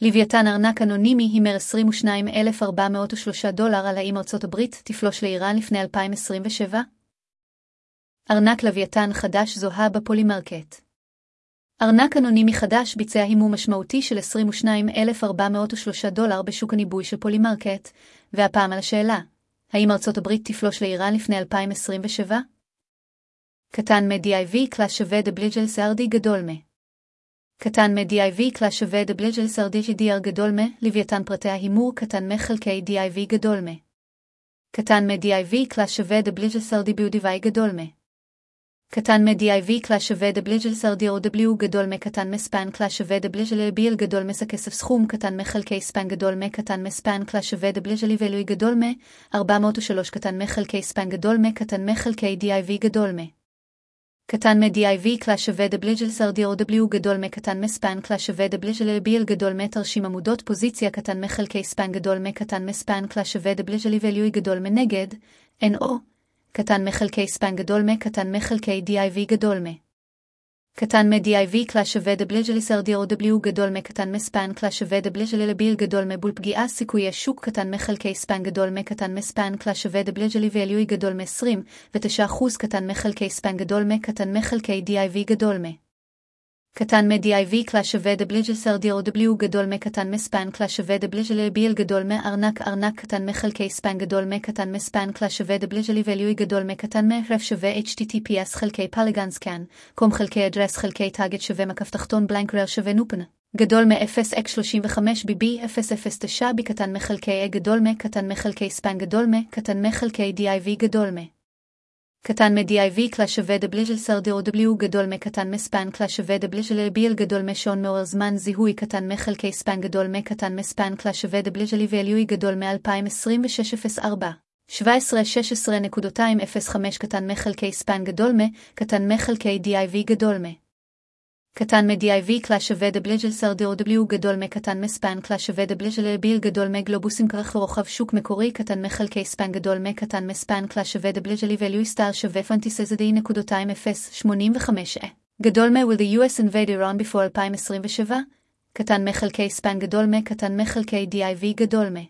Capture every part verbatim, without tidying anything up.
לוויתן ארנק אנונימי הימר עשרים ושניים אלף ארבע מאות ושלושה דולר על האם ארצות הברית תפלוש לאיראן לפני אלפיים עשרים ושבע? ארנק לוויתן חדש זוהה בפולימרקט. ארנק אנונימי חדש ביצע הימור משמעותי של עשרים ושניים אלף ארבע מאות ושלושה דולר בשוק הניבוי של פולימרקט, והפעם על השאלה, האם ארצות הברית תפלוש לאיראן לפני אלפיים עשרים ושבע? קטן מ-די איי וי קלאס שווה דבליג'ל סרדי גדול מ. קטן מ-די איי וי קלאס שווה דבליג'ל סרדי ג'י-די-אר גדול מ, לוויתן פרטי ההימור קטן מ-חלקי די איי וי גדול מ. קטן מ-די איי וי קלאס שווה דבליג'ל סרדי ביודיווי גדול מ. קטן מ-די איי וי קלאס שווה דבליג'ל סרדי או דבליו גדול מ קטן מספן קלאס שווה דבליג'ל ביל גדול מס הכסף סכום קטן מחלקי ספן גדול מ קטן מספן קלאס שווה דבליג'ל ואלוי גדול מ ארבע מאות ושלוש קטן מחלקי ספן גדול מ קטן מחלקי די איי וי גדול מ. קטן מ-די איי וי קלאס שווה דבליג'ל סרדי או דבליו גדול מ קטן מספן קלאס שווה דבליג'ל ביל גדול מ תרשים עמודות פוזיציה קטן מחלקי ספן גדול מ קטן מספן קלאס שווה דבליג'ל ואלוי גדול מ נגד אן או קטן מחלקי ספן גדול מ קטן מחלקי די איי וי גדול מ. קטן מ-די איי וי קלאס שווה דבליג'ל סרדי או דבליו גדול מ קטן מספן קלאס שווה דבליג'ל לביל גדול מ בול פגיעה סיכויי שוק קטן מחלקי ספן גדול מ קטן מספן קלאס שווה דבליג'ל ואלוי גדול מ-עשרים ותשע אחוז קטן מחלקי ספן גדול מ קטן מחלקי די איי וי גדול מ. קטן מ-די איי וי קלאס שווה דבליג'ל סרדי או דבליו גדול מ קטן מספן קלאס שווה דבליג'ל לביל גדול מ ארנק ארנק קטן מחלקי ספן גדול מ קטן מספן קלאס שווה דבליג'ל ואלוי גדול מ קטן מ רף שווה אייץ' טי טי פי אס חלקי פלגן סקן קום חלקי אדרס חלקי טאגט שווה מקף תחתון בלנק רר שווה נופן גדול מ-אפס אקס שלושים וחמש בי בי אפס אפס תשע בי קטן מחלקי A גדול מ קטן מחלקי ספן גדול מ קטן מחלקי די איי וי גדול מ. קטן מ-די איי וי קלאס שווה דבליג'ל סרדי או דבליו גדול מ קטן מספן קלאס שווה דבליג'ל ביל גדול מ שעון מעורר זמן זיהוי קטן מחלקי ספן גדול מ קטן מספן קלאס שווה דבליג'ל ואלוי גדול מ-אלפיים עשרים ושש אפס ארבע שבע עשרה שש עשרה נקודה אפס חמש קטן מחלקי ספן גדול מ קטן מחלקי די איי וי גדול מ. קטן מ-די איי וי קלאס שווה דבליג'ל סרדי או דבליו גדול מ קטן מספן קלאס שווה דבליג'ל ביל גדול מ גלובוסים כרך ורוחב שוק מקורי קטן מחלקי ספן גדול מ קטן מספן קלאס שווה דבליג'ל ואלוי סטאר שווה פנטיסזדי נקודה אפס שמונים וחמש גדול מ will the U S invade Iran before אלפיים עשרים ושבע קטן מחלקי ספן גדול מ קטן מחלקי די איי וי גדול מ.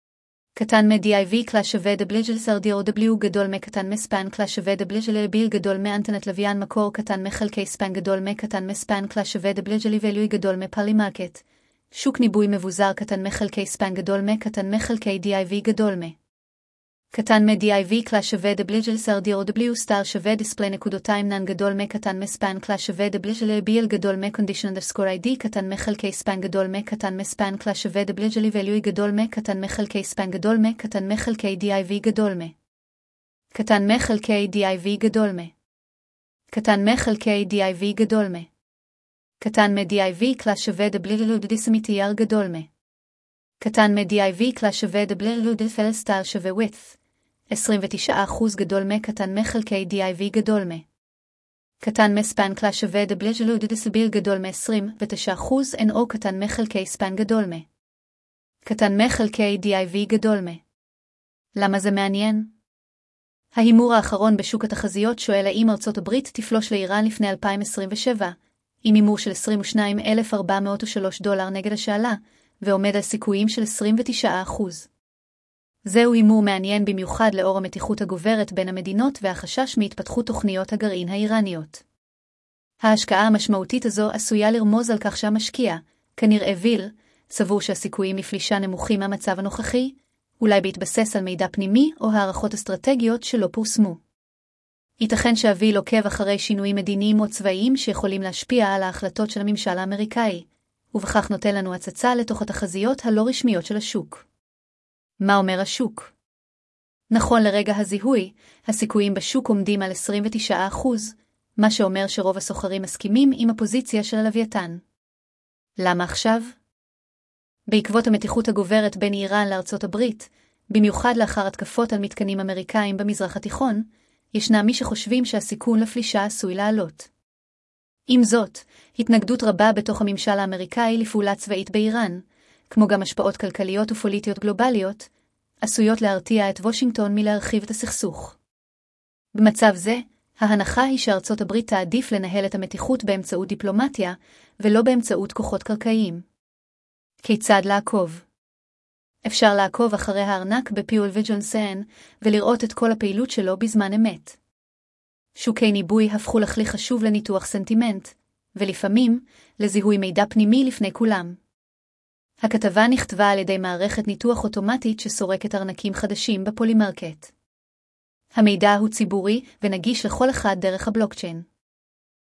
קטן מ-די איי וי קלאס שווה דבליג'ל סרדי או דבליו גדול מ קטן מספן קלאס שווה דבליג'ל ביל גדול מ אנטנת לוויין מקור קטן מחלקי ספן גדול מ קטן מספן קלאס שווה דבליג'ל ואלוי גדול מ פולימרקט שוק ניבוי מבוזר קטן מחלקי ספן גדול מ קטן מחלקי די איי וי גדול מ. קטן מ-די איי וי קלאס שווה דבליג'ל סרדי או דבליו סטאר שווה דיספלי נקודותיים נן גדול מ קטן מספן קלאס שווה דבליג'ל ביל גדול מ condition underscore איי די קטן מחלקי ספן גדול מ קטן מספן קלאס שווה דבליג'ל ואלוי גדול מ קטן מחלקי ספן גדול מ קטן מחלקי די איי וי גדול מ. קטן מחלקי די איי וי גדול מ. קטן מחלקי די איי וי גדול מ. קטן מ-די איי וי קלאס שווה דבליג'ל דיסמיטייר גדול מ. קטן מ-די איי וי קלאס שווה דבליג'ל דפל סטאר שווה width עשרים ותשעה אחוז גדול מ קטן מחלקי די איי וי גדול מ. קטן מספן קלאס שווה דבליג'ל דיסביל גדול מ עשרים ותשעה אחוז אן או קטן מחלקי ספן גדול מ. קטן מחלקי די איי וי גדול מ. למה זה מעניין? ההימור האחרון בשוק התחזיות שואל האם ארצות הברית תפלוש לאיראן לפני אלפיים עשרים ושבע, עם הימור של עשרים ושניים אלף ארבע מאות ושלושה דולר נגד השאלה, ועומד על סיכויים של עשרים ותשעה אחוז. זהו הימור מעניין במיוחד לאור המתיחות הגוברת בין המדינות והחשש מהתפתחות תוכניות הגרעין האיראניות. ההשקעה המשמעותית הזו עשויה לרמוז על כך שהמשקיע, כנראה ויל, סבור שהסיכויים לפלישה נמוכים מהמצב הנוכחי, אולי בהתבסס על מידע פנימי או הערכות אסטרטגיות שלא פורסמו. ייתכן שהוויל עוקב אחרי שינויים מדיניים או צבאיים שיכולים להשפיע על ההחלטות של הממשל האמריקאי, ובכך נותן לנו הצצה לתוך התחזיות הלא רשמיות של השוק. מה אומר השוק? נכון לרגע הזיהוי, הסיכויים בשוק עומדים על עשרים ותשעה אחוז, מה שאומר שרוב הסוחרים מסכימים עם הפוזיציה של הלוויתן. למה עכשיו? בעקבות המתיחות הגוברת בין איראן לארצות הברית, במיוחד לאחר התקפות על מתקנים אמריקאים במזרח התיכון, ישנם מי שחושבים שהסיכון לפלישה עשוי לעלות. עם זאת, התנגדות רבה בתוך הממשל האמריקאי לפעולה צבאית באיראן, כמו גם השפעות כלכליות ופוליטיות גלובליות, עשויות להרתיע את וושינגטון מלהרחיב את הסכסוך. במצב זה, ההנחה היא שארצות הברית תעדיף לנהל את המתיחות באמצעות דיפלומטיה, ולא באמצעות כוחות קרקעיים. כיצד לעקוב? אפשר לעקוב אחרי הארנק בפיול וג'ונסן ולראות את כל הפעילות שלו בזמן אמת. שוקי ניבוי הפכו לכלי חשוב לניתוח סנטימנט, ולפעמים לזיהוי מידע פנימי לפני כולם. הכתבה נכתבה על ידי מערכת ניתוח אוטומטית שסורקת ארנקים חדשים בפולימרקט. המידע הוא ציבורי ונגיש לכל אחד דרך הבלוקצ'יין.